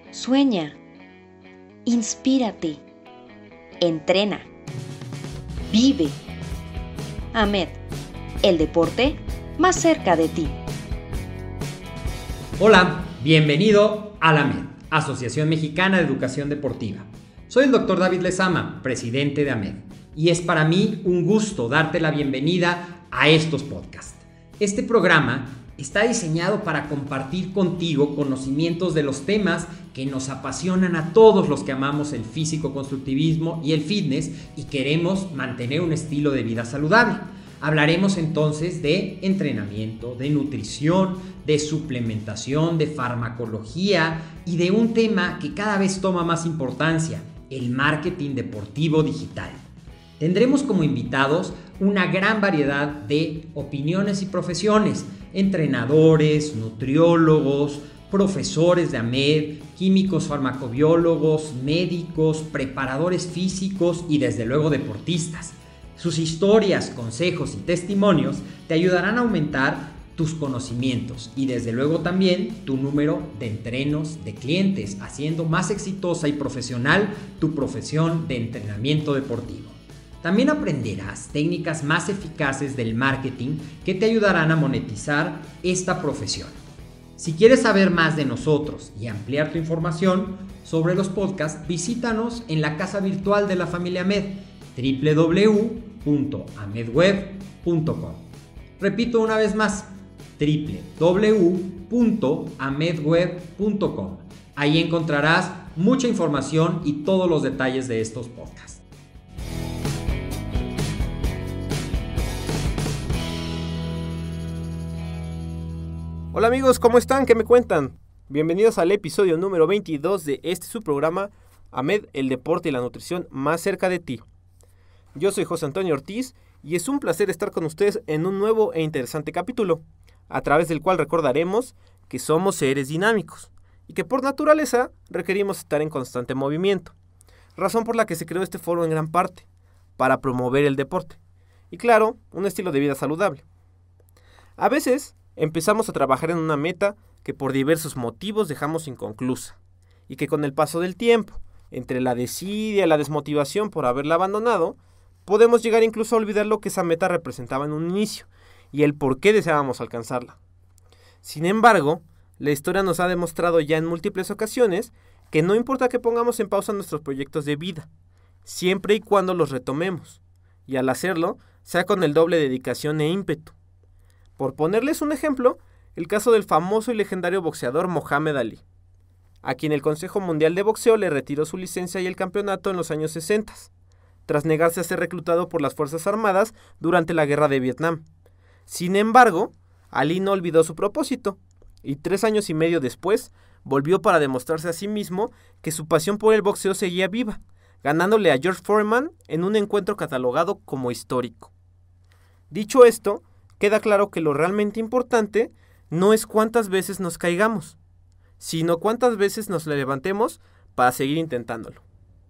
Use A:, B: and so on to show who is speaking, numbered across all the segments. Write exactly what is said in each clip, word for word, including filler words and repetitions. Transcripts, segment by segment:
A: Sueña, inspírate, entrena, vive. AMED, el deporte más cerca de ti.
B: Hola, bienvenido a la AMED, Asociación Mexicana de Educación Deportiva. Soy el doctor David Lezama, presidente de AMED, y es para mí un gusto darte la bienvenida a estos podcasts. Este programa está diseñado para compartir contigo conocimientos de los temas que nos apasionan a todos los que amamos el físico-constructivismo y el fitness y queremos mantener un estilo de vida saludable. Hablaremos entonces de entrenamiento, de nutrición, de suplementación, de farmacología y de un tema que cada vez toma más importancia, el marketing deportivo digital. Tendremos como invitados una gran variedad de opiniones y profesiones, entrenadores, nutriólogos, profesores de AMED, químicos farmacobiólogos, médicos, preparadores físicos y desde luego deportistas. Sus historias, consejos y testimonios te ayudarán a aumentar tus conocimientos y desde luego también tu número de entrenos de clientes, haciendo más exitosa y profesional tu profesión de entrenamiento deportivo. También aprenderás técnicas más eficaces del marketing que te ayudarán a monetizar esta profesión. Si quieres saber más de nosotros y ampliar tu información sobre los podcasts, visítanos en la casa virtual de la familia AMED, doble u doble u doble u punto amedweb punto com. Repito una vez más, doble u doble u doble u punto amedweb punto com. Ahí encontrarás mucha información y todos los detalles de estos podcasts.
C: Hola amigos, ¿cómo están? ¿Qué me cuentan? Bienvenidos al episodio número veintidós de este su programa AMED, el deporte y la nutrición más cerca de ti. Yo soy José Antonio Ortiz y es un placer estar con ustedes en un nuevo e interesante capítulo, a través del cual recordaremos que somos seres dinámicos y que por naturaleza requerimos estar en constante movimiento, razón por la que se creó este foro en gran parte, para promover el deporte y claro, un estilo de vida saludable. A veces empezamos a trabajar en una meta que por diversos motivos dejamos inconclusa y que con el paso del tiempo, entre la desidia y la desmotivación por haberla abandonado, podemos llegar incluso a olvidar lo que esa meta representaba en un inicio y el por qué deseábamos alcanzarla. Sin embargo, la historia nos ha demostrado ya en múltiples ocasiones que no importa que pongamos en pausa nuestros proyectos de vida, siempre y cuando los retomemos, y al hacerlo, sea con el doble dedicación e ímpetu. Por ponerles un ejemplo, el caso del famoso y legendario boxeador Mohamed Ali, a quien el Consejo Mundial de Boxeo le retiró su licencia y el campeonato en los años sesenta, tras negarse a ser reclutado por las Fuerzas Armadas durante la Guerra de Vietnam. Sin embargo, Ali no olvidó su propósito, y tres años y medio después, volvió para demostrarse a sí mismo que su pasión por el boxeo seguía viva, ganándole a George Foreman en un encuentro catalogado como histórico. Dicho esto, queda claro que lo realmente importante no es cuántas veces nos caigamos, sino cuántas veces nos levantemos para seguir intentándolo.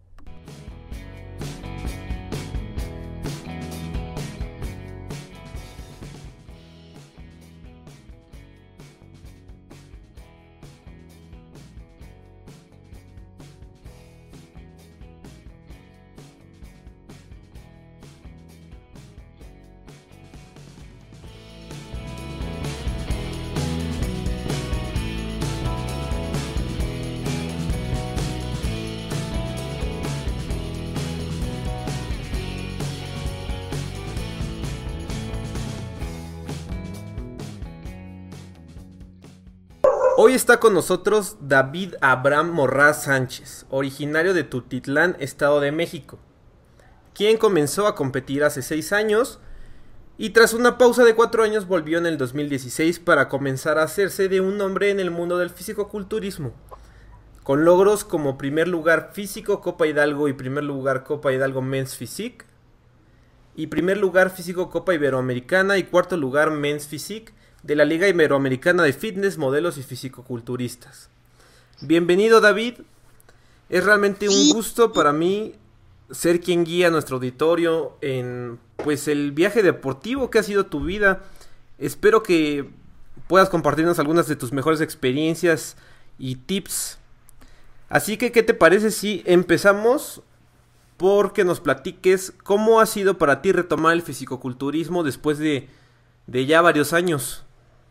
C: Hoy está con nosotros David Abraham Morraz Sánchez, originario de Tultitlán, Estado de México, quien comenzó a competir hace seis años y tras una pausa de cuatro años volvió en el dos mil dieciséis para comenzar a hacerse de un nombre en el mundo del fisicoculturismo, con logros como primer lugar físico Copa Hidalgo y primer lugar Copa Hidalgo Men's Physique, y primer lugar físico Copa Iberoamericana y cuarto lugar Men's Physique de la Liga Iberoamericana de Fitness, Modelos y Fisicoculturistas. Bienvenido, David. Es realmente un gusto para mí ser quien guía a nuestro auditorio en pues el viaje deportivo que ha sido tu vida. Espero que puedas compartirnos algunas de tus mejores experiencias y tips Así que, ¿qué te parece si empezamos porque nos platiques cómo ha sido para ti retomar el fisicoculturismo después de, de ya varios años?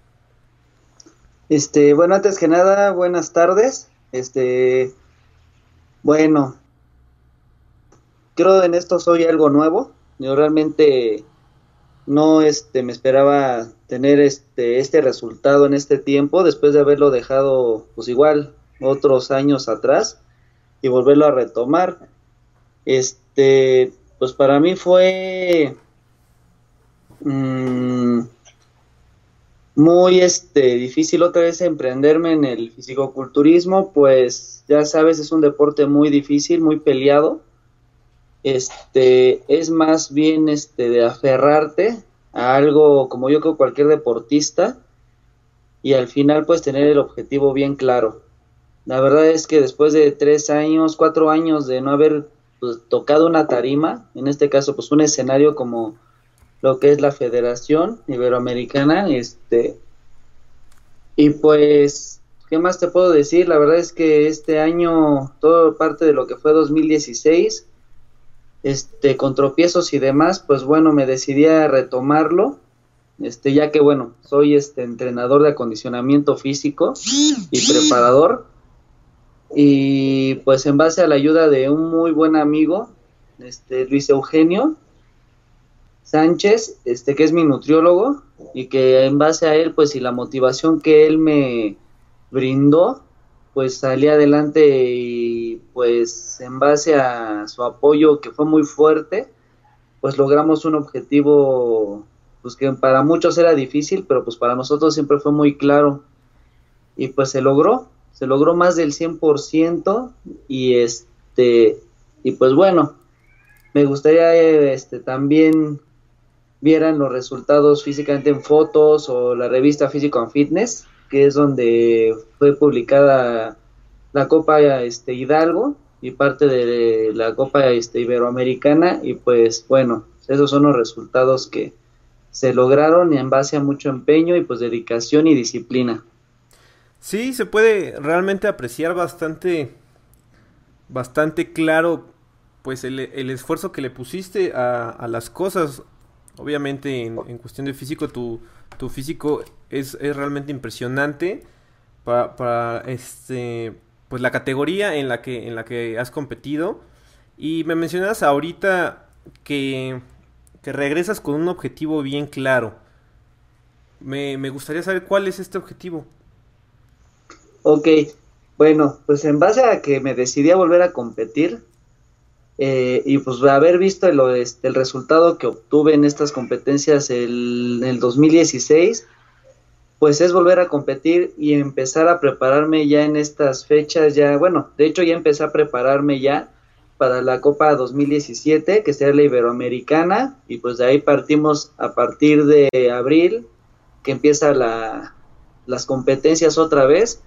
D: Este, bueno, antes que nada, buenas tardes. Este, bueno, creo en esto soy algo nuevo. Yo realmente no este me esperaba tener este este resultado en este tiempo después de haberlo dejado pues igual otros años atrás y volverlo a retomar. Este, pues para mí fue mmm, muy este difícil otra vez emprenderme en el fisicoculturismo, pues ya sabes, es un deporte muy difícil, muy peleado. Este, es más bien este de aferrarte a algo, como yo creo cualquier deportista, y al final pues tener el objetivo bien claro. La verdad es que después de tres años, cuatro años de no haber pues, tocado una tarima, en este caso pues un escenario como lo que es la Federación Iberoamericana, este, y pues, ¿qué más te puedo decir? La verdad es que este año, todo parte de lo que fue dos mil dieciséis, este, con tropiezos y demás, pues bueno, me decidí a retomarlo, este, ya que bueno, soy este entrenador de acondicionamiento físico y preparador, y pues en base a la ayuda de un muy buen amigo, este, Luis Eugenio Sánchez, este, que es mi nutriólogo, y que en base a él, pues, y la motivación que él me brindó, pues salí adelante y pues en base a su apoyo que fue muy fuerte, pues logramos un objetivo pues que para muchos era difícil, pero pues para nosotros siempre fue muy claro, y pues se logró, se logró más del cien por ciento, y este, y pues bueno, me gustaría este también vieran los resultados físicamente en fotos o la revista Physical and Fitness, que es donde fue publicada la Copa este, Hidalgo y parte de la Copa este, Iberoamericana, y pues bueno, esos son los resultados que se lograron en base a mucho empeño y pues dedicación y disciplina.
C: Sí, se puede realmente apreciar bastante, bastante claro pues el, el esfuerzo que le pusiste a, a las cosas. Obviamente en, en cuestión de físico, tu, tu físico es, es realmente impresionante para, para este pues la categoría en la que en la que has competido. Y me mencionas ahorita que, que regresas con un objetivo bien claro. Me, me gustaría saber cuál es este objetivo.
D: Ok, bueno, pues en base a que me decidí a volver a competir, Eh, y pues haber visto el, este, el resultado que obtuve en estas competencias el, en el dos mil dieciséis, pues es volver a competir y empezar a prepararme ya en estas fechas, ya, bueno, de hecho ya empecé a prepararme ya para la Copa dos mil diecisiete, que será la Iberoamericana, y pues de ahí partimos a partir de abril, que empieza la, las competencias otra vez.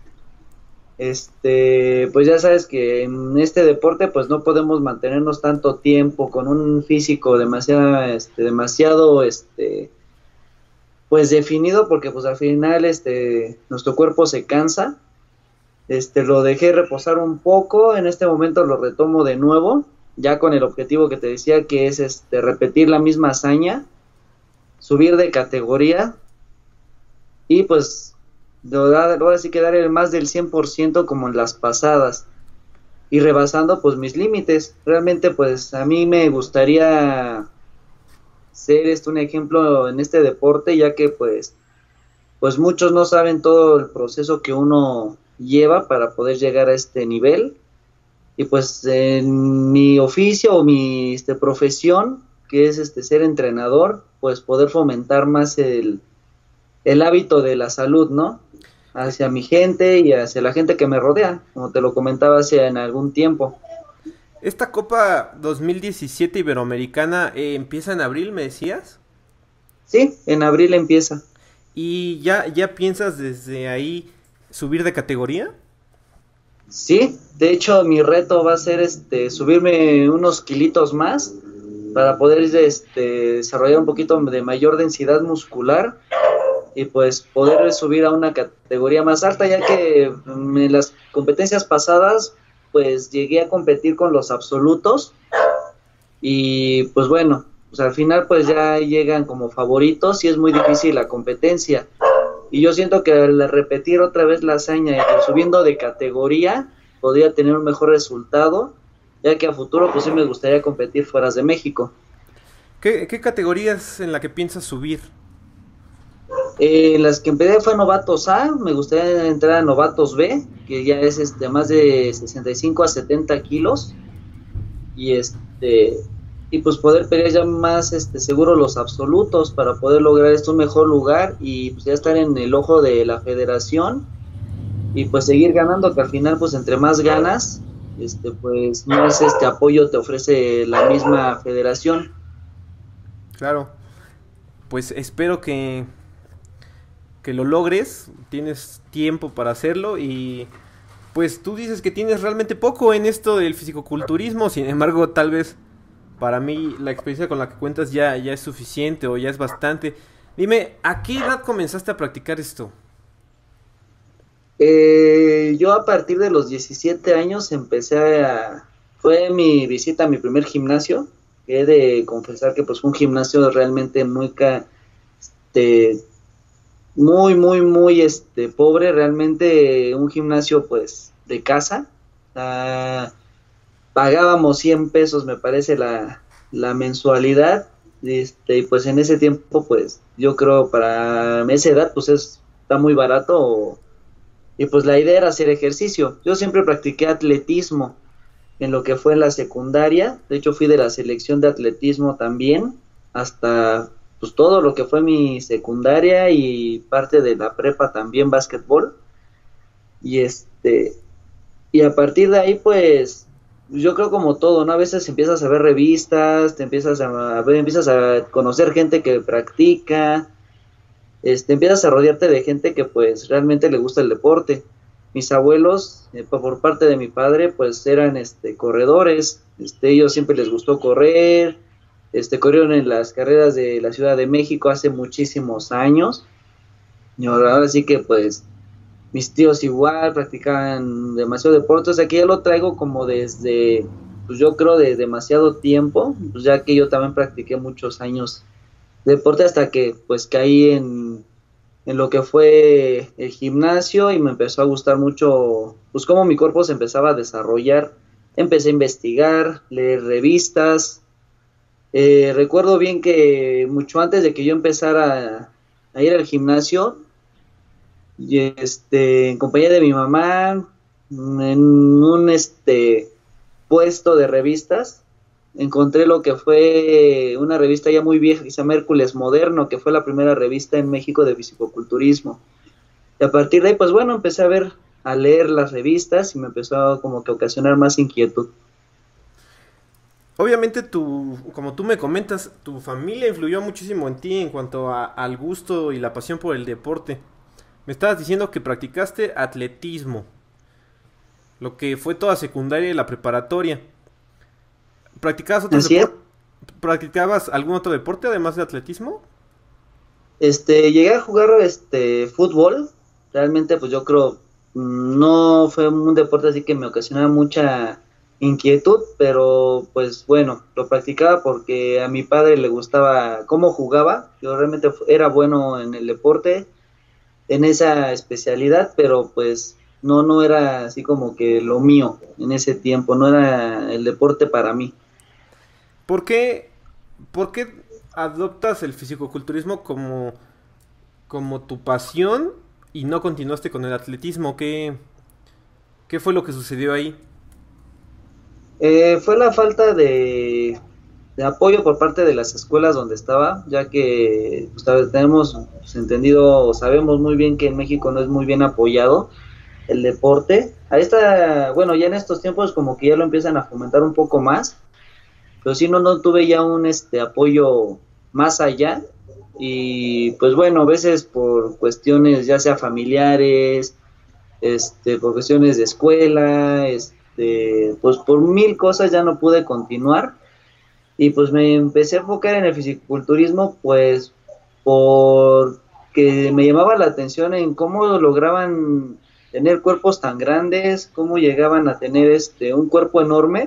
D: Este, pues ya sabes que en este deporte pues no podemos mantenernos tanto tiempo con un físico demasiado, este, demasiado, este, pues definido, porque pues al final, este, nuestro cuerpo se cansa. Este, lo dejé reposar un poco, en este momento lo retomo de nuevo, ya con el objetivo que te decía, que es, este, repetir la misma hazaña, subir de categoría, y pues ahora sí que dar el más del cien por ciento como en las pasadas, y rebasando pues mis límites. Realmente pues a mí me gustaría ser este un ejemplo en este deporte, ya que pues pues muchos no saben todo el proceso que uno lleva para poder llegar a este nivel, y pues en mi oficio o mi este, profesión, que es este ser entrenador, pues poder fomentar más el el hábito de la salud, ¿no? Hacia mi gente y hacia la gente que me rodea, como te lo comentaba hace en algún tiempo.
C: Esta Copa dos mil diecisiete Iberoamericana eh, empieza en abril, ¿me decías?
D: Sí, en abril empieza.
C: ¿Y ya, ya piensas desde ahí subir de categoría?
D: Sí, de hecho mi reto va a ser este subirme unos kilitos más para poder este, desarrollar un poquito de mayor densidad muscular y pues poder subir a una categoría más alta, ya que en las competencias pasadas pues llegué a competir con los absolutos y pues bueno, pues al final pues ya llegan como favoritos y es muy difícil la competencia. Y yo siento que al repetir otra vez la hazaña y subiendo de categoría, podría tener un mejor resultado, ya que a futuro pues sí me gustaría competir fuera de México.
C: ¿Qué, qué categorías en la que piensas subir?
D: Eh, las que empecé fue novatos A, me gustaría entrar a novatos B, que ya es este más de sesenta y cinco a setenta kilos, y este y pues poder pelear ya más este seguro los absolutos para poder lograr esto un mejor lugar y pues ya estar en el ojo de la federación y pues seguir ganando, que al final pues entre más ganas este pues más este apoyo te ofrece la misma federación.
C: Claro, pues espero que que lo logres, tienes tiempo para hacerlo y pues tú dices que tienes realmente poco en esto del fisicoculturismo, sin embargo tal vez para mí la experiencia con la que cuentas ya, ya es suficiente o ya es bastante. Dime, ¿a qué edad comenzaste a practicar esto?
D: Eh, yo a partir de los diecisiete años empecé a... Fue mi visita a mi primer gimnasio, que he de confesar que pues fue un gimnasio realmente muy... Ca, este, muy, muy, muy este, pobre, realmente un gimnasio pues de casa. Uh, pagábamos cien pesos me parece la, la mensualidad, este, y pues en ese tiempo pues yo creo para esa edad pues es, está muy barato, y pues la idea era hacer ejercicio. Yo siempre practiqué atletismo en lo que fue la secundaria, de hecho fui de la selección de atletismo también, hasta pues todo lo que fue mi secundaria y parte de la prepa también, básquetbol, y este, y a partir de ahí pues yo creo como todo, ¿no? A veces empiezas a ver revistas, te empiezas a ver, empiezas a conocer gente que practica, este, empiezas a rodearte de gente que pues realmente le gusta el deporte. Mis abuelos, eh, por parte de mi padre, pues eran este corredores, este, ellos siempre les gustó correr, este, corrieron en las carreras de la Ciudad de México hace muchísimos años, y ahora sí que pues mis tíos igual practicaban demasiado deporte, o sea que ya lo traigo como desde, pues yo creo de demasiado tiempo, pues ya que yo también practiqué muchos años deporte hasta que pues caí en, en lo que fue el gimnasio y me empezó a gustar mucho, pues cómo mi cuerpo se empezaba a desarrollar, empecé a investigar, leer revistas, eh, recuerdo bien que mucho antes de que yo empezara a, a ir al gimnasio, y este en compañía de mi mamá en un este puesto de revistas encontré lo que fue una revista ya muy vieja que se llama Hércules Moderno, que fue la primera revista en México de fisicoculturismo, y a partir de ahí pues bueno empecé a ver, a leer las revistas y me empezó a como que ocasionar más inquietud.
C: Obviamente tu, como tú me comentas, tu familia influyó muchísimo en ti en cuanto a, al gusto y la pasión por el deporte. Me estabas diciendo que practicaste atletismo, lo que fue toda secundaria y la preparatoria. ¿Practicabas otro deporte? ¿Practicabas algún otro deporte además de atletismo?
D: Este, llegué a jugar este fútbol. Realmente pues yo creo no fue un deporte así que me ocasionaba mucha inquietud, pero pues bueno, lo practicaba porque a mi padre le gustaba cómo jugaba. Yo realmente era bueno en el deporte, en esa especialidad, pero pues no, no era así como que lo mío en ese tiempo, no era el deporte para mí.
C: ¿Por qué, por qué adoptas el fisicoculturismo como, como tu pasión y no continuaste con el atletismo? ¿Qué, qué fue lo que sucedió ahí?
D: Eh, fue la falta de, de apoyo por parte de las escuelas donde estaba, ya que pues, tenemos pues, entendido, sabemos muy bien que en México no es muy bien apoyado el deporte. Ahí está, bueno, ya en estos tiempos como que ya lo empiezan a fomentar un poco más, pero sí no, no tuve ya un este apoyo más allá, y pues bueno, a veces por cuestiones ya sea familiares, este, por cuestiones de escuela, este, pues por mil cosas ya no pude continuar, y pues me empecé a enfocar en el fisiculturismo pues porque me llamaba la atención en cómo lograban tener cuerpos tan grandes, cómo llegaban a tener este un cuerpo enorme,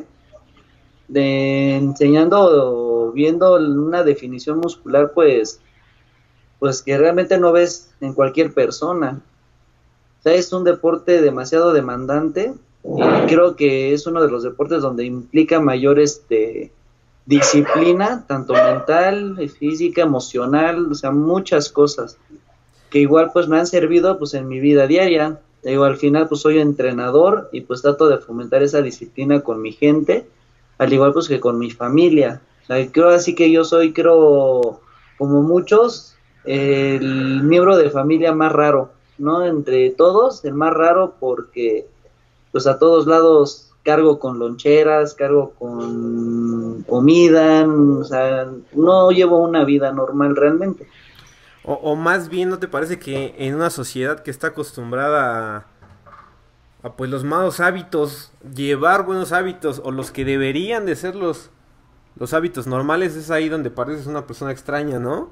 D: de enseñando o viendo una definición muscular pues pues que realmente no ves en cualquier persona. O sea, es un deporte demasiado demandante y creo que es uno de los deportes donde implica mayor este disciplina, tanto mental, física, emocional, o sea, muchas cosas que igual pues me han servido pues en mi vida diaria. Te digo, al final pues soy entrenador y pues trato de fomentar esa disciplina con mi gente, al igual pues que con mi familia. O sea, creo así que yo soy, creo, como muchos, el miembro de familia más raro, ¿no? Entre todos, el más raro porque pues a todos lados cargo con loncheras, cargo con comida, o sea, no llevo una vida normal realmente.
C: O, o más bien, ¿no te parece que en una sociedad que está acostumbrada a, a, pues los malos hábitos, llevar buenos hábitos o los que deberían de ser los, los hábitos normales, es ahí donde pareces una persona extraña, ¿no?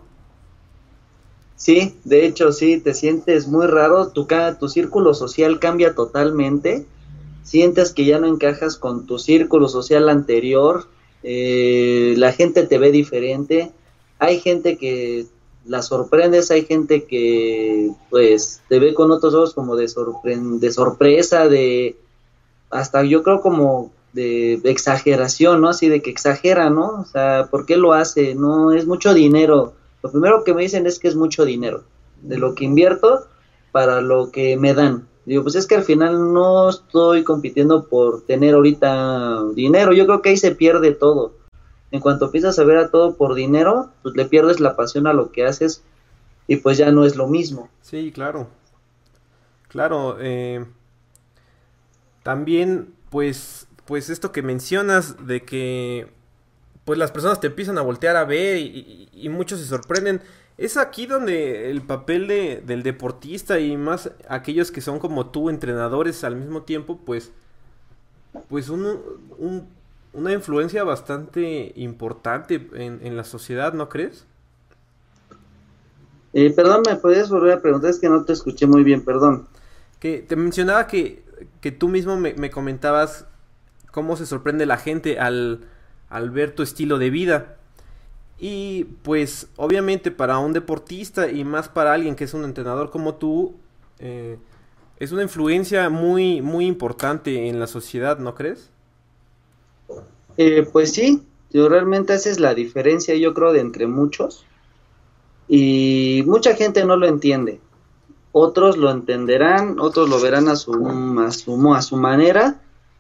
D: Sí, de hecho sí, te sientes muy raro, tu, tu círculo social cambia totalmente, sientes que ya no encajas con tu círculo social anterior, eh, la gente te ve diferente, hay gente que la sorprendes, hay gente que pues te ve con otros ojos como de, sorpre- de sorpresa, de hasta yo creo como de, de exageración, ¿no? Así de que exagera, ¿no? O sea, ¿por qué lo hace? No, es mucho dinero. Lo primero que me dicen es que es mucho dinero, de lo que invierto para lo que me dan. Digo, pues es que al final no estoy compitiendo por tener ahorita dinero, yo creo que ahí se pierde todo. En cuanto empiezas a ver a todo por dinero, pues le pierdes la pasión a lo que haces y pues ya no es lo mismo.
C: Sí, claro. Claro, eh, también pues, pues esto que mencionas de que pues las personas te empiezan a voltear a ver y, y, y muchos se sorprenden. Es aquí donde el papel de, del deportista y más aquellos que son como tú, entrenadores al mismo tiempo, pues, pues un, un, una influencia bastante importante en, en la sociedad, ¿no crees?
D: Eh, perdón, ¿me podrías volver a preguntar? Es que no te escuché muy bien, perdón.
C: Que te mencionaba que, que tú mismo me, me comentabas cómo se sorprende la gente al, al ver tu estilo de vida. Y pues obviamente para un deportista y más para alguien que es un entrenador como tú, eh, es una influencia muy, muy importante en la sociedad, ¿no crees?
D: Eh, pues sí, yo realmente esa es la diferencia, yo creo, de entre muchos. Y mucha gente no lo entiende. Otros lo entenderán, otros lo verán a su, a su, a su manera.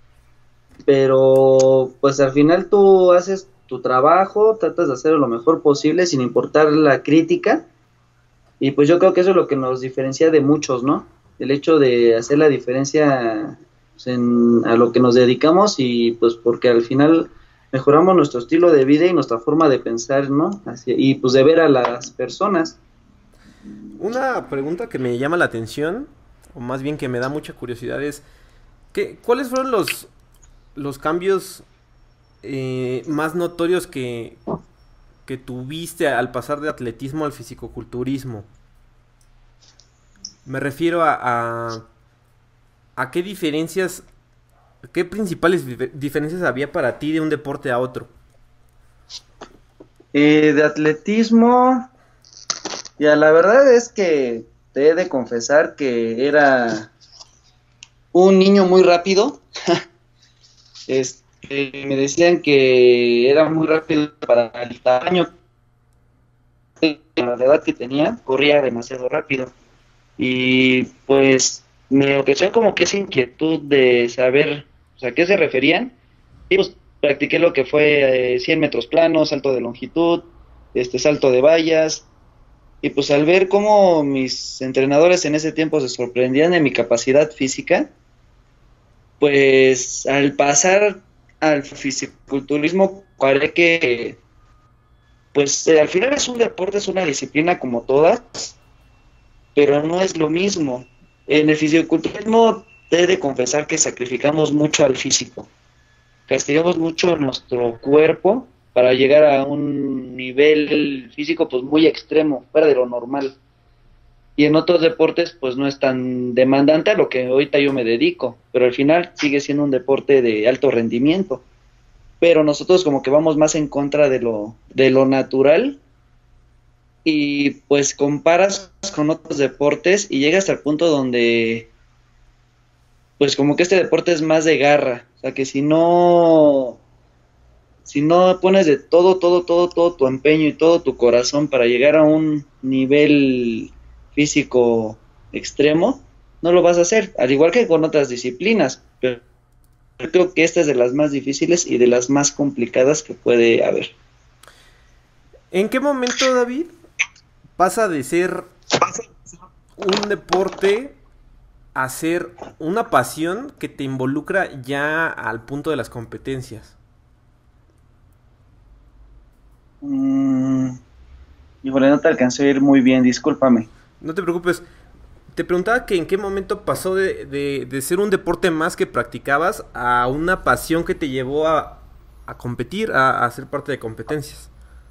D: Pero pues al final tú haces tu trabajo, tratas de hacerlo lo mejor posible sin importar la crítica. Y pues yo creo que eso es lo que nos diferencia de muchos, ¿no? El hecho de hacer la diferencia pues, en, a lo que nos dedicamos y pues porque al final mejoramos nuestro estilo de vida y nuestra forma de pensar, ¿no? Así, y pues de ver a las personas.
C: Una pregunta que me llama la atención, o más bien que me da mucha curiosidad es, ¿qué, ¿cuáles fueron los, los cambios eh, más notorios que, que tuviste al pasar de atletismo al fisicoculturismo? Me refiero a, a, a qué diferencias, qué principales diferencias había para ti de un deporte a otro.
D: Eh, de atletismo, ya la verdad es que te he de confesar que era un niño muy rápido. este, me decían que era muy rápido para el tamaño, la edad que tenía, corría demasiado rápido. Y pues me ocasión como que esa inquietud de saber, o sea, a qué se referían. Y pues practiqué lo que fue eh, cien metros planos, salto de longitud, este salto de vallas. Y pues al ver cómo mis entrenadores en ese tiempo se sorprendían de mi capacidad física, pues al pasar al fisiculturismo, paré que pues eh, al final es un deporte, es una disciplina como todas, pero no es lo mismo. En el fisiculturismo he de confesar que sacrificamos mucho al físico, castigamos mucho nuestro cuerpo para llegar a un nivel físico pues muy extremo, fuera de lo normal. y en otros deportes pues no es tan demandante a lo que ahorita yo me dedico, pero al final sigue siendo un deporte de alto rendimiento, pero nosotros como que vamos más en contra de lo, de lo natural, y pues comparas con otros deportes y llegas al punto donde pues como que este deporte es más de garra, o sea que si no si no pones de todo, todo, todo, todo tu empeño y todo tu corazón para llegar a un nivel físico extremo, no lo vas a hacer, al igual que con otras disciplinas, pero yo creo que esta es de las más difíciles y de las más complicadas que puede haber.
C: ¿En qué momento, David, pasa de ser un deporte a ser una pasión que te involucra ya al punto de las competencias?
D: Mm, híjole, no te alcancé a ir muy bien, discúlpame.
C: No te preocupes. Te preguntaba que en qué momento pasó de, de, de ser un deporte más que practicabas a una pasión que te llevó a, a competir, a, a ser parte de competencias.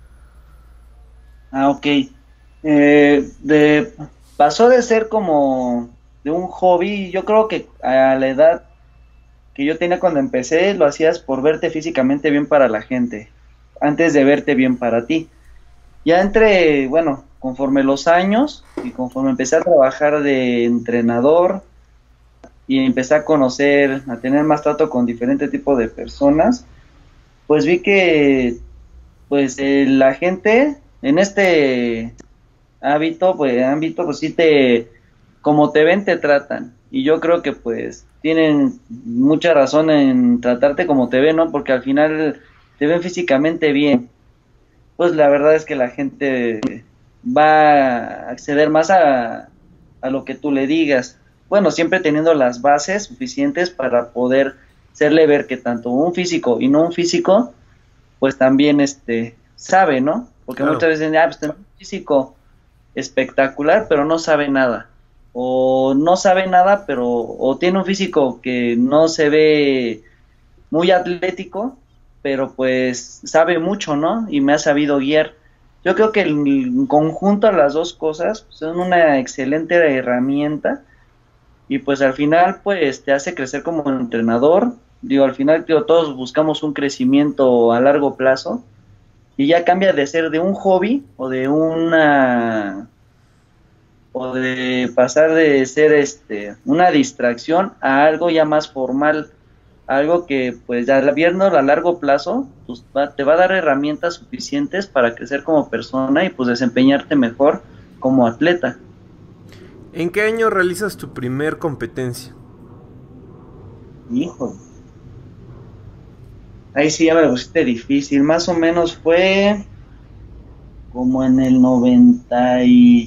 D: Ah, ok. Eh, de, pasó de ser como de un hobby, yo creo que a la edad que yo tenía cuando empecé, lo hacías por verte físicamente bien para la gente, antes de verte bien para ti. Ya entre, bueno, conforme los años y conforme empecé a trabajar de entrenador y empecé a conocer, a tener más trato con diferentes tipos de personas, pues vi que pues eh, la gente en este hábito, pues ámbito, pues sí te, como te ven, te tratan. Y yo creo que pues tienen mucha razón en tratarte como te ven, ¿no? Porque al final te ven físicamente bien. Pues la verdad es que la gente va a acceder más a, a lo que tú le digas. Bueno, siempre teniendo las bases suficientes para poder hacerle ver que tanto un físico y no un físico, pues también este sabe, ¿no? Porque
C: Claro.
D: muchas veces dicen, ah, pues tengo un físico espectacular, pero no sabe nada. O no sabe nada, pero o tiene un físico que no se ve muy atlético, pero pues sabe mucho, ¿no? Y me ha sabido guiar. Yo creo que el conjunto de las dos cosas son una excelente herramienta y pues al final pues te hace crecer como entrenador. Digo, al final digo, todos buscamos un crecimiento a largo plazo y ya cambia de ser de un hobby o de una o de pasar de ser este una distracción a algo ya más formal, algo que pues ya viendo a largo plazo pues, va, te va a dar herramientas suficientes para crecer como persona y pues desempeñarte mejor como atleta.
C: ¿En qué año realizas tu primer competencia?
D: Hijo, ahí sí ya me lo pusiste difícil, más o menos fue como en el noventa y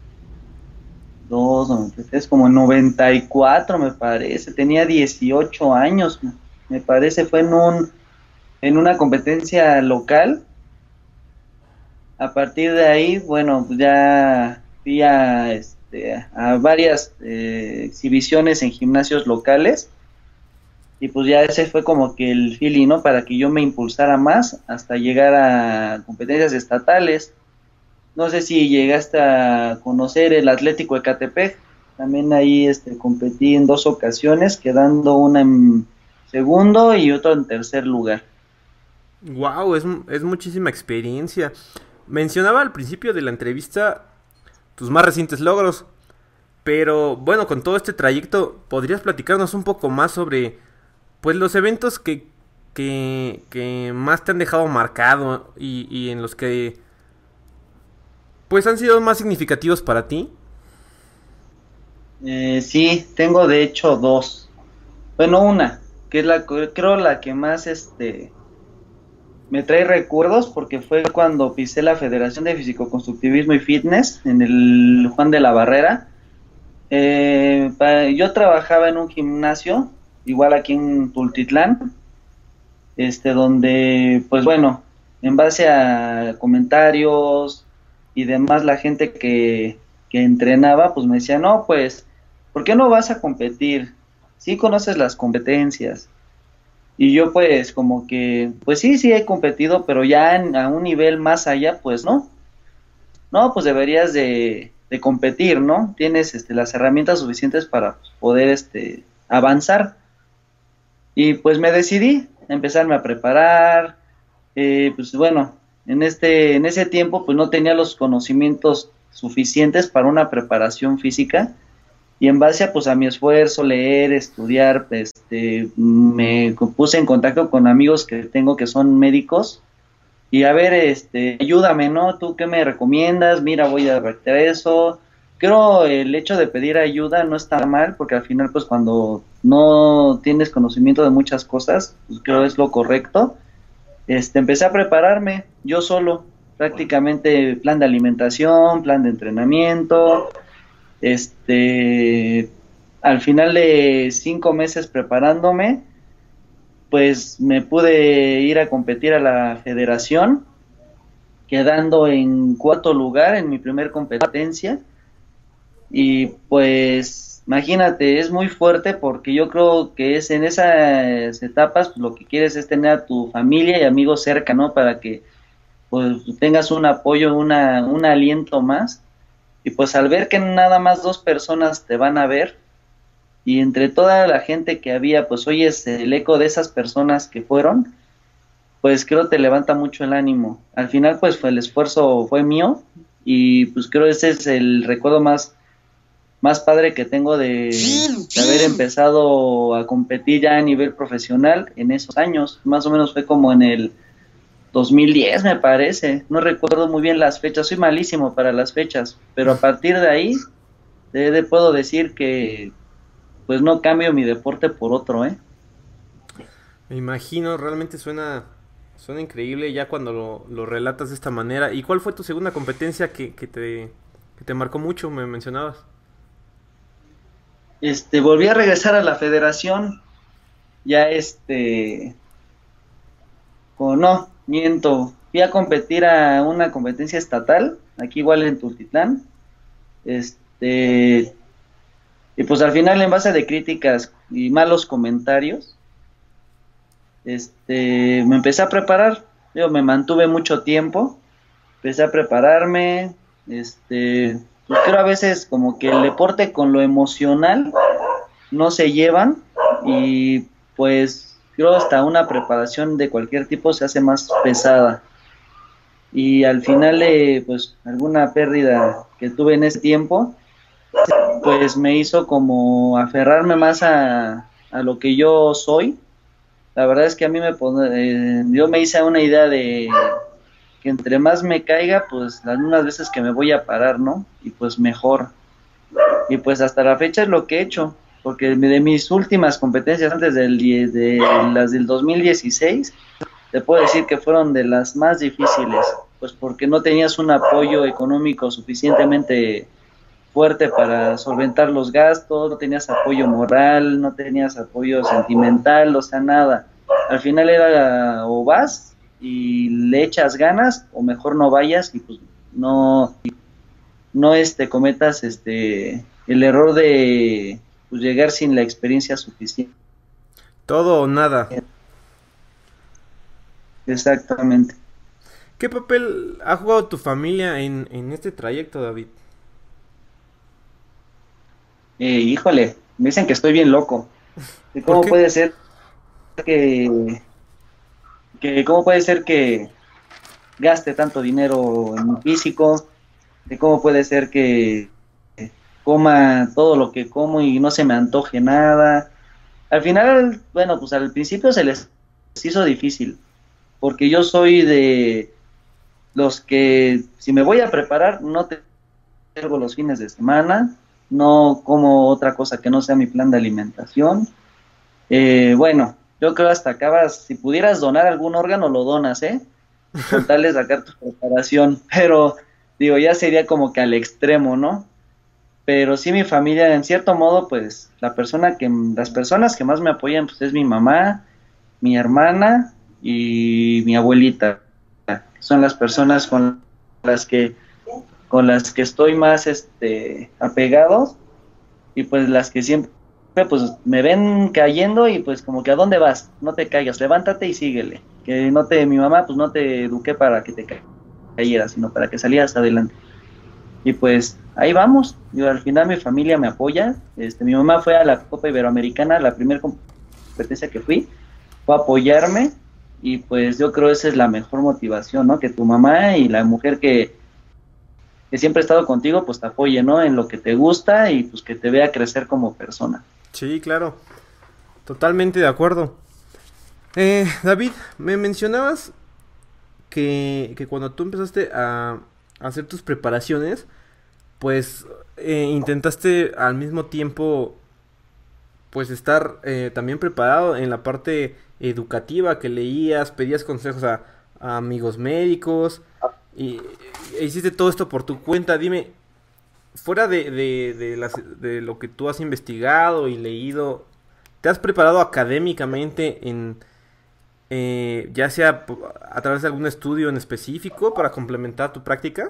D: dos, noventa y tres, como en noventa y cuatro me parece, tenía dieciocho años, me parece, fue en un en una competencia local. A partir de ahí, bueno, pues ya fui a, este, a varias eh, exhibiciones en gimnasios locales y pues ya ese fue como que el feeling, ¿no? Para que yo me impulsara más hasta llegar a competencias estatales. No sé si llegaste a conocer el Atlético Ecatepec, también ahí este, competí en dos ocasiones, quedando una en segundo y otra en tercer lugar.
C: Wow, es, es muchísima experiencia. Mencionaba al principio de la entrevista tus más recientes logros, pero bueno, con todo este trayecto, ¿podrías platicarnos un poco más sobre pues los eventos que, que, que más te han dejado marcado y, y en los que pues han sido más significativos para ti?
D: Eh, sí, tengo de hecho dos. Bueno, una, que es la creo la que más este me trae recuerdos porque fue cuando pisé la Federación de Fisicoconstructivismo y Fitness en el Juan de la Barrera. Eh, pa, yo trabajaba en un gimnasio, igual aquí en Tultitlán, este, donde, pues bueno, en base a comentarios y demás, la gente que, que entrenaba, pues me decía, no, pues, ¿por qué no vas a competir? Sí conoces las competencias. Y yo pues como que, pues sí, sí he competido, pero ya en, a un nivel más allá, pues no. No, pues deberías de, de competir, ¿no? Tienes este, las herramientas suficientes para poder este, avanzar. Y pues me decidí a empezarme a preparar, eh, pues bueno, en, este, en ese tiempo pues no tenía los conocimientos suficientes para una preparación física, y en base a, pues, a mi esfuerzo, leer, estudiar, este, me puse en contacto con amigos que tengo que son médicos, y a ver, este, ayúdame, ¿no? ¿Tú qué me recomiendas? Mira, voy a ver eso. Creo el hecho de pedir ayuda no está mal, porque al final, pues, cuando no tienes conocimiento de muchas cosas, pues, creo es lo correcto. Este, empecé a prepararme yo solo, prácticamente plan de alimentación, plan de entrenamiento. Este, al final de cinco meses preparándome, pues me pude ir a competir a la federación, quedando en cuarto lugar en mi primer competencia. Y pues imagínate, es muy fuerte, porque yo creo que es en esas etapas pues, lo que quieres es tener a tu familia y amigos cerca, ¿no? Para que pues tengas un apoyo, una, un aliento más. Y pues al ver que nada más dos personas te van a ver, y entre toda la gente que había, pues oyes el eco de esas personas que fueron, pues creo te levanta mucho el ánimo. Al final pues fue el esfuerzo fue mío, y pues creo ese es el recuerdo más, más padre que tengo de, de haber empezado a competir ya a nivel profesional en esos años. Más o menos fue como en el dos mil diez, me parece, no recuerdo muy bien las fechas, soy malísimo para las fechas, pero a partir de ahí de, de puedo decir que pues no cambio mi deporte por otro, ¿eh?
C: Me imagino, realmente suena, suena increíble ya cuando lo, lo relatas de esta manera. ¿Y cuál fue tu segunda competencia que, que, te, que te marcó mucho, me mencionabas?
D: Este, volví a regresar a la federación, ya este, o no, miento, fui a competir a una competencia estatal, aquí igual en Tultitlán, este, y pues al final en base de críticas y malos comentarios, este, me empecé a preparar, yo me mantuve mucho tiempo, empecé a prepararme, este, pues creo a veces como que el deporte con lo emocional no se llevan, y pues creo hasta una preparación de cualquier tipo se hace más pesada, y al final de pues alguna pérdida que tuve en ese tiempo, pues me hizo como aferrarme más a, a lo que yo soy. La verdad es que a mí me pone, eh, yo me hice una idea de que entre más me caiga, pues las mismas veces que me voy a parar, ¿no? Y pues mejor. Y pues hasta la fecha es lo que he hecho, porque de mis últimas competencias antes del, de las del dos mil dieciséis, te puedo decir que fueron de las más difíciles, pues porque no tenías un apoyo económico suficientemente fuerte para solventar los gastos, no tenías apoyo moral, no tenías apoyo sentimental, o sea, nada. Al final era o vas y le echas ganas, o mejor no vayas y pues no, no este, cometas este el error de pues, llegar sin la experiencia suficiente.
C: Todo o nada.
D: Exactamente.
C: ¿Qué papel ha jugado tu familia en, en este trayecto, David?
D: Eh, híjole, me dicen que estoy bien loco. ¿Cómo puede ser que, que cómo puede ser que gaste tanto dinero en mi físico? ¿De cómo puede ser que coma todo lo que como y no se me antoje nada? Al final, bueno, pues al principio se les hizo difícil, porque yo soy de los que si me voy a preparar no tengo los fines de semana, no como otra cosa que no sea mi plan de alimentación. Eh, bueno, yo creo hasta acabas, si pudieras donar algún órgano lo donas, ¿eh? Con tal de sacar tu preparación, pero digo, ya sería como que al extremo, ¿no? Pero sí mi familia, en cierto modo, pues la persona que, las personas que más me apoyan, pues es mi mamá, mi hermana y mi abuelita. Son las personas con las que con las que estoy más este apegados, y pues las que siempre pues me ven cayendo y pues como que ¿a dónde vas? No te caigas, levántate y síguele. Que no te, mi mamá pues no te eduqué para que te cayeras, sino para que salieras adelante. y pues ahí vamos. Yo, al final mi familia me apoya. Este, mi mamá fue a la Copa Iberoamericana, la primera competencia que fui, fue a apoyarme, y pues yo creo esa es la mejor motivación, ¿no? Que tu mamá y la mujer que, que siempre ha estado contigo, pues te apoye, ¿no? En lo que te gusta y pues que te vea crecer como persona.
C: Sí, claro, totalmente de acuerdo. Eh, David, me mencionabas que, que cuando tú empezaste a, a hacer tus preparaciones, pues eh, intentaste al mismo tiempo pues estar eh, también preparado en la parte educativa, que leías, pedías consejos a, a amigos médicos, y e hiciste todo esto por tu cuenta. Dime, fuera de, de, de, las, de lo que tú has investigado y leído, ¿te has preparado académicamente en eh, ya sea a través de algún estudio en específico para complementar tu práctica?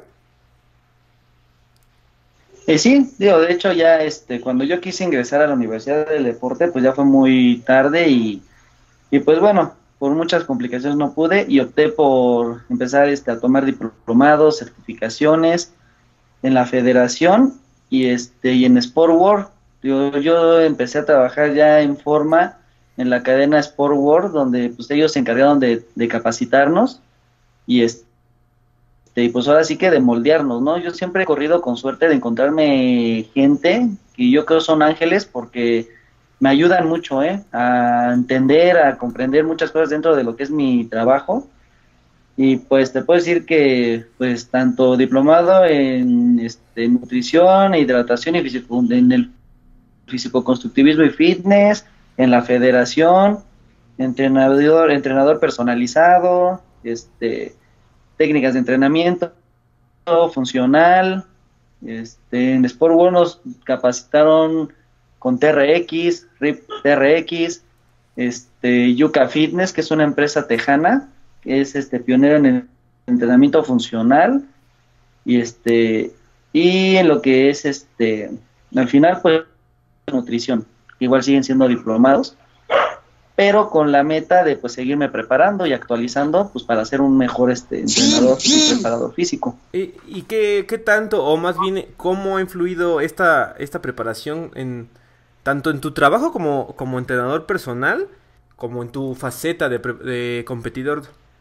D: Eh, sí, digo, de hecho ya este, cuando yo quise ingresar a la Universidad del Deporte, pues ya fue muy tarde, y, y pues bueno, por muchas complicaciones no pude, y opté por empezar este, a tomar diplomados, certificaciones en la federación y este y en Sport World. Yo, yo empecé a trabajar ya en forma en la cadena Sport World, donde pues ellos se encargaron de, de capacitarnos, y este y pues ahora sí que de moldearnos, ¿no? Yo siempre he corrido con suerte de encontrarme gente que yo creo son ángeles, porque me ayudan mucho, ¿eh? A entender, a comprender muchas cosas dentro de lo que es mi trabajo. Y pues te puedo decir que pues tanto diplomado en este, nutrición, hidratación y fisico, en el fisicoconstructivismo y fitness, en la federación, entrenador, entrenador personalizado, este técnicas de entrenamiento funcional, este, en Sport World nos capacitaron con T R X, R I P T R X, este, Yuka Fitness, que es una empresa tejana, que es este pionero en el entrenamiento funcional, y este, y en lo que es este, al final pues nutrición, igual siguen siendo diplomados, pero con la meta de pues seguirme preparando y actualizando pues para ser un mejor este entrenador y preparador físico.
C: ¿Y, y qué, qué tanto, o más bien, cómo ha influido esta, esta preparación en tanto en tu trabajo como, como entrenador personal, como en tu faceta de, de competidor?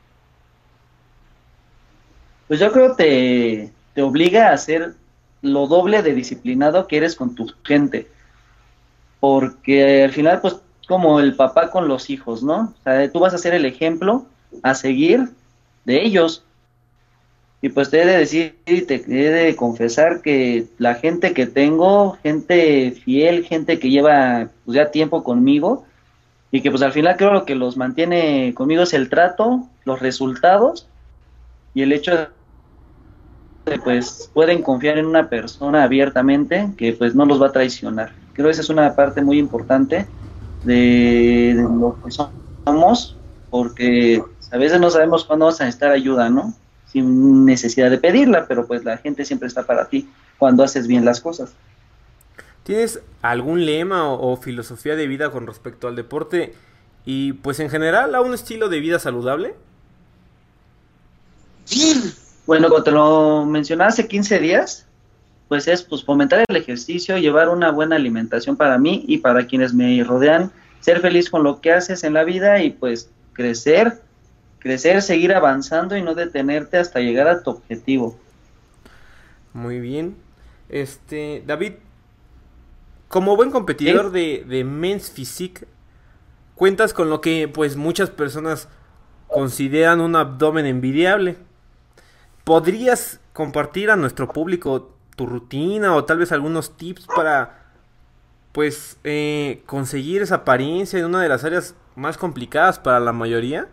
D: Pues yo creo que te, te obliga a ser lo doble de disciplinado que eres con tu gente, porque al final pues como el papá con los hijos, ¿no? O sea, tú vas a ser el ejemplo a seguir de ellos. Y pues te he de decir y te he de confesar que la gente que tengo, gente fiel, gente que lleva pues ya tiempo conmigo, y que pues al final creo lo que los mantiene conmigo es el trato, los resultados y el hecho de pues pueden confiar en una persona abiertamente que pues no los va a traicionar. Creo que esa es una parte muy importante de, de lo que somos, porque a veces no sabemos cuándo vas a necesitar ayuda, ¿no? Sin necesidad de pedirla, pero pues la gente siempre está para ti cuando haces bien las cosas.
C: ¿Tienes algún lema o, o filosofía de vida con respecto al deporte y pues en general a un estilo de vida saludable?
D: Bueno, como te lo mencioné hace quince días, pues es pues fomentar el ejercicio, llevar una buena alimentación para mí y para quienes me rodean, ser feliz con lo que haces en la vida y pues crecer, crecer, seguir avanzando y no detenerte hasta llegar a tu objetivo.
C: Muy bien. Este, David, como buen competidor ¿Sí? de, de Men's Physique, cuentas con lo que pues muchas personas consideran un abdomen envidiable. ¿Podrías compartir a nuestro público tu rutina o tal vez algunos tips para pues eh, conseguir esa apariencia en una de las áreas más complicadas para la mayoría?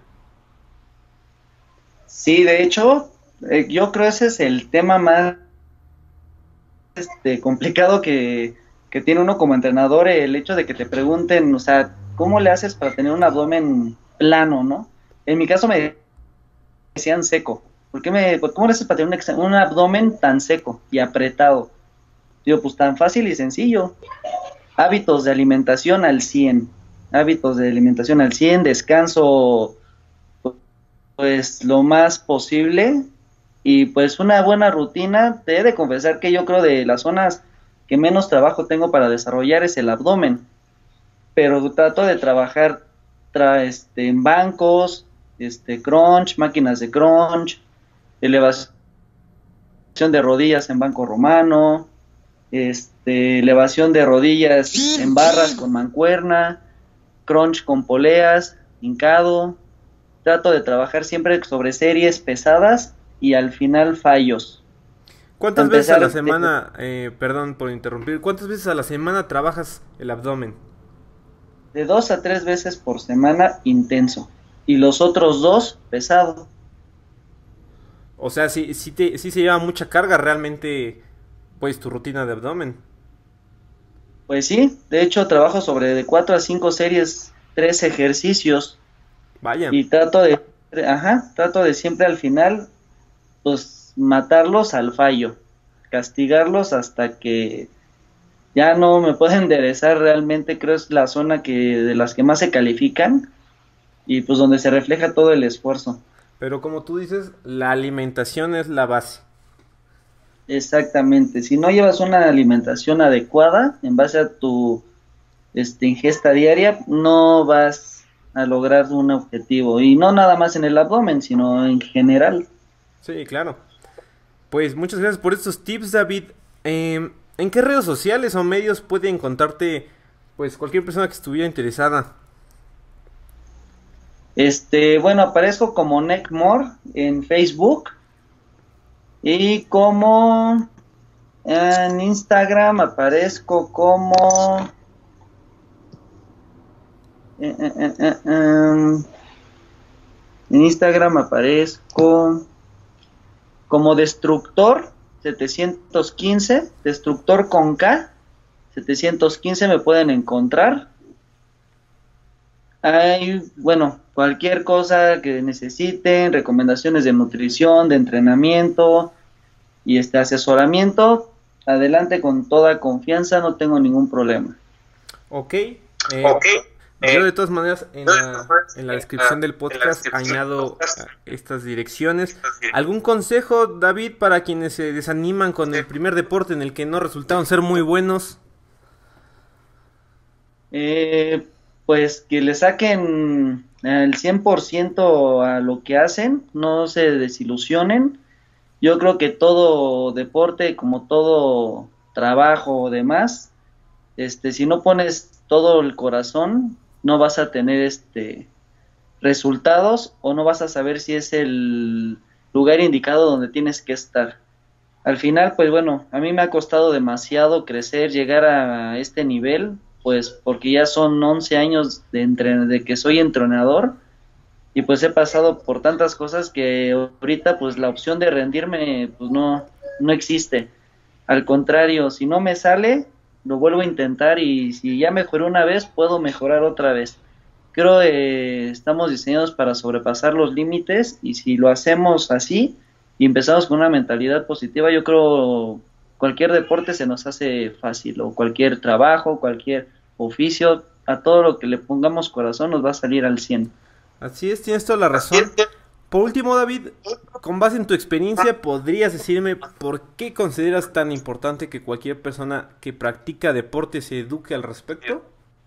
D: Sí, de hecho, eh, yo creo ese es el tema más este, complicado que, que tiene uno como entrenador, el hecho de que te pregunten, o sea, ¿cómo le haces para tener un abdomen plano, no? En mi caso me decían seco. ¿Por qué me, ¿Cómo le haces para tener un, un abdomen tan seco y apretado? Digo, pues tan fácil y sencillo. Hábitos de alimentación al cien. Hábitos de alimentación al cien, descanso pues lo más posible, y pues una buena rutina. Te he de confesar que yo creo de las zonas que menos trabajo tengo para desarrollar es el abdomen, pero trato de trabajar tra este, en bancos, este, crunch, máquinas de crunch, elevación de rodillas en banco romano, este, elevación de rodillas en barras con mancuerna, crunch con poleas, hincado. Trato de trabajar siempre sobre series pesadas y al final fallos.
C: ¿Cuántas veces a la semana, eh, perdón por interrumpir, cuántas veces a la semana trabajas el abdomen?
D: De dos a tres veces por semana intenso y los otros dos pesado.
C: O sea, sí, sí, te, sí se lleva mucha carga realmente, pues, tu rutina de abdomen.
D: Pues sí, de hecho trabajo sobre de cuatro a cinco series, tres ejercicios.
C: Vaya.
D: Y trato de, ajá, trato de siempre al final, pues, matarlos al fallo, castigarlos hasta que ya no me pueden enderezar. Realmente creo es la zona que de las que más se califican y pues donde se refleja todo el esfuerzo.
C: Pero como tú dices, la alimentación es la base.
D: Exactamente, si no llevas una alimentación adecuada en base a tu este, ingesta diaria, no vas a lograr un objetivo, y no nada más en el abdomen, sino en general.
C: Sí, claro. Pues muchas gracias por estos tips, David. Eh, ¿En qué redes sociales o medios puede encontrarte, pues, cualquier persona que estuviera interesada?
D: Este, bueno, aparezco como Neckmore en Facebook y como en Instagram aparezco como eh, eh, eh, eh, eh, en Instagram aparezco como Destructor setecientos quince, Destructor con K setecientos quince, me pueden encontrar. Hay, bueno, cualquier cosa que necesiten, recomendaciones de nutrición, de entrenamiento y este asesoramiento, adelante con toda confianza, no tengo ningún problema.
C: Ok. Eh, okay. Yo de todas maneras en la, en la descripción del podcast añado estas direcciones. ¿Algún consejo, David, para quienes se desaniman con el primer deporte en el que no resultaron ser muy buenos?
D: Eh... Pues que le saquen el cien por ciento a lo que hacen, no se desilusionen. Yo creo que todo deporte, como todo trabajo o demás, este, si no pones todo el corazón, no vas a tener este resultados o no vas a saber si es el lugar indicado donde tienes que estar. Al final, pues bueno, a mí me ha costado demasiado crecer, llegar a este nivel, pues porque ya son once años de, entren- de que soy entrenador y pues he pasado por tantas cosas que ahorita pues la opción de rendirme pues no, no existe. Al contrario, si no me sale, lo vuelvo a intentar y si ya mejoré una vez, puedo mejorar otra vez. Creo que eh, estamos diseñados para sobrepasar los límites y si lo hacemos así y empezamos con una mentalidad positiva, yo creo cualquier deporte se nos hace fácil, o cualquier trabajo, cualquier oficio, a todo lo que le pongamos corazón nos va a salir al cien.
C: Así es, tienes toda la razón. Por último, David, con base en tu experiencia, ¿podrías decirme por qué consideras tan importante que cualquier persona que practica deporte se eduque al respecto?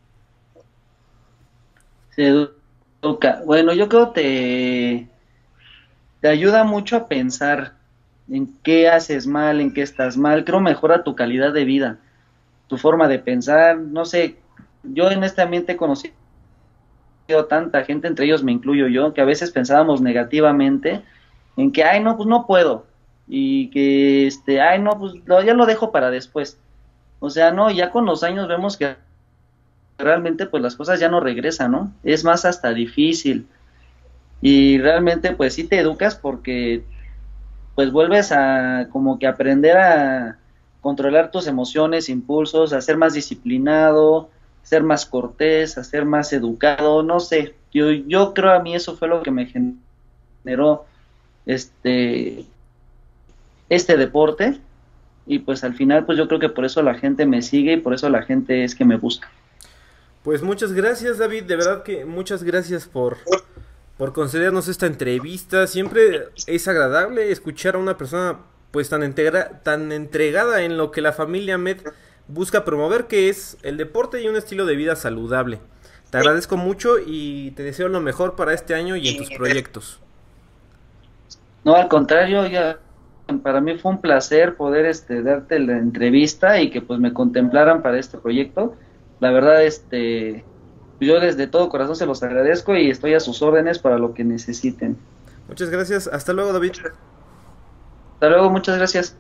D: Se educa. Bueno, yo creo que te, te ayuda mucho a pensar en qué haces mal, en qué estás mal. Creo mejora tu calidad de vida, tu forma de pensar. No sé, yo en este ambiente he conocido tanta gente, entre ellos me incluyo yo, que a veces pensábamos negativamente en que, ay, no, pues no puedo, y que, este, ay, no, pues lo, ya lo dejo para después. O sea, no, ya con los años vemos que realmente, pues las cosas ya no regresan, ¿no? Es más hasta difícil, y realmente, pues sí te educas porque pues vuelves a como que aprender a controlar tus emociones, impulsos, a ser más disciplinado, ser más cortés, a ser más educado, no sé, yo, yo creo a mí eso fue lo que me generó este, este deporte, y pues al final pues yo creo que por eso la gente me sigue y por eso la gente es que me busca.
C: Pues muchas gracias, David, de verdad que muchas gracias por por concedernos esta entrevista. Siempre es agradable escuchar a una persona pues tan, integra- tan entregada en lo que la familia Med busca promover, que es el deporte y un estilo de vida saludable. Te agradezco mucho y te deseo lo mejor para este año y en tus proyectos.
D: No, al contrario, ya para mí fue un placer poder este darte la entrevista y que pues me contemplaran para este proyecto. La verdad, este yo desde todo corazón se los agradezco y estoy a sus órdenes para lo que necesiten.
C: Muchas gracias, hasta luego, David.
D: Hasta luego, muchas gracias.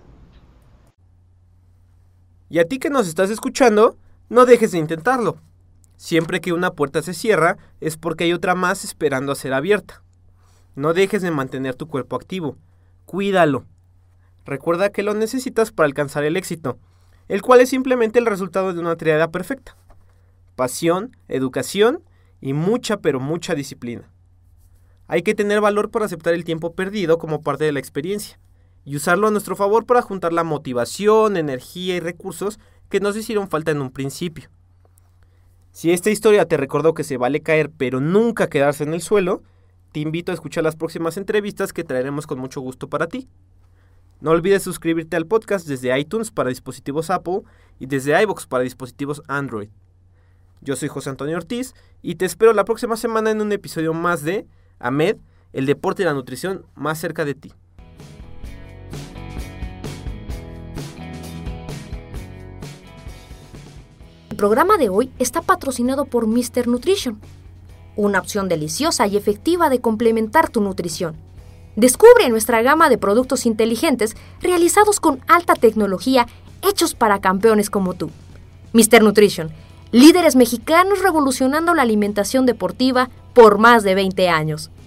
C: Y a ti que nos estás escuchando, no dejes de intentarlo. Siempre que una puerta se cierra, es porque hay otra más esperando a ser abierta. No dejes de mantener tu cuerpo activo. Cuídalo. Recuerda que lo necesitas para alcanzar el éxito, el cual es simplemente el resultado de una triada perfecta. Pasión, educación y mucha pero mucha disciplina. Hay que tener valor para aceptar el tiempo perdido como parte de la experiencia y usarlo a nuestro favor para juntar la motivación, energía y recursos que nos hicieron falta en un principio. Si esta historia te recordó que se vale caer pero nunca quedarse en el suelo, te invito a escuchar las próximas entrevistas que traeremos con mucho gusto para ti. No olvides suscribirte al podcast desde iTunes para dispositivos Apple y desde iVoox para dispositivos Android. Yo soy José Antonio Ortiz y te espero la próxima semana en un episodio más de AMED, el deporte y la nutrición más cerca de ti.
E: El programa de hoy está patrocinado por míster Nutrition, una opción deliciosa y efectiva de complementar tu nutrición. Descubre nuestra gama de productos inteligentes realizados con alta tecnología, hechos para campeones como tú. míster Nutrition, líderes mexicanos revolucionando la alimentación deportiva por más de veinte años.